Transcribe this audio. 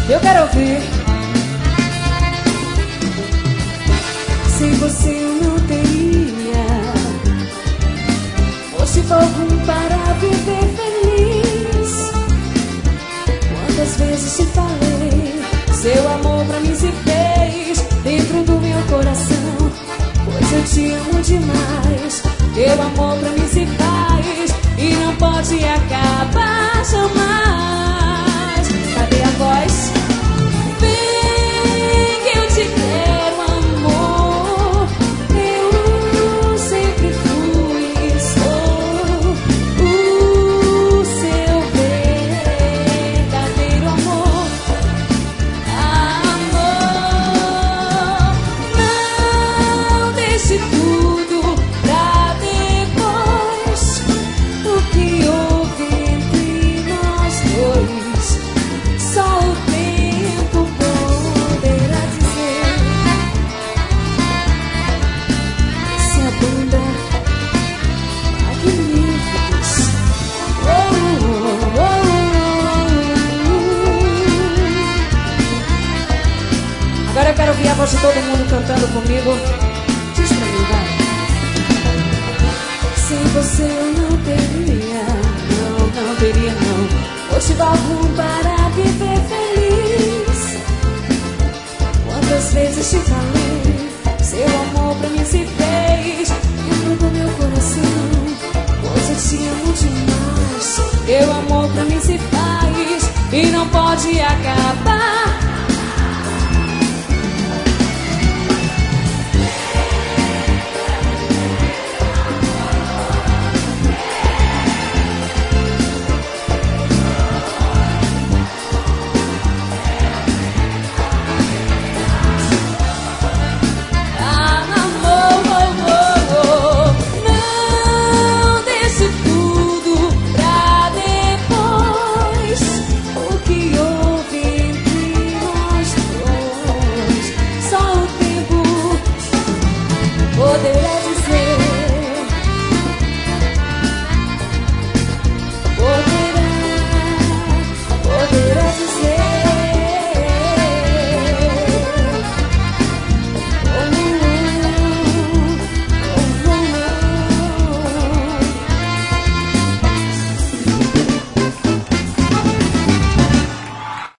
Eu quero ouvir. Sem você eu não teria motivo algum para viver feliz. Quantas vezes te falei, seu amor pra mim se fez dentro do meu coração. Pois eu te amo demais, teu amor pra mim se faz e não pode acabar jamais. Cadê a voz? Vem que eu te quero, amor. Eu sempre fui e sou o seu verdadeiro amor. Amor, não deixe tudo pra depois. O que houve entre nós dois, só o tempo poderá dizer. Essa banda magníficos. Oh, oh, oh, oh. Agora eu quero ouvir a voz de todo mundo cantando comigo. Diz pra mim, vai. Sem você eu não teria, não teria não motivo algum para viver feliz. Quantas vezes te falei, seu amor pra mim se fez dentro do meu coração. Pois eu te amo demais, teu amor pra mim se faz e não pode acabar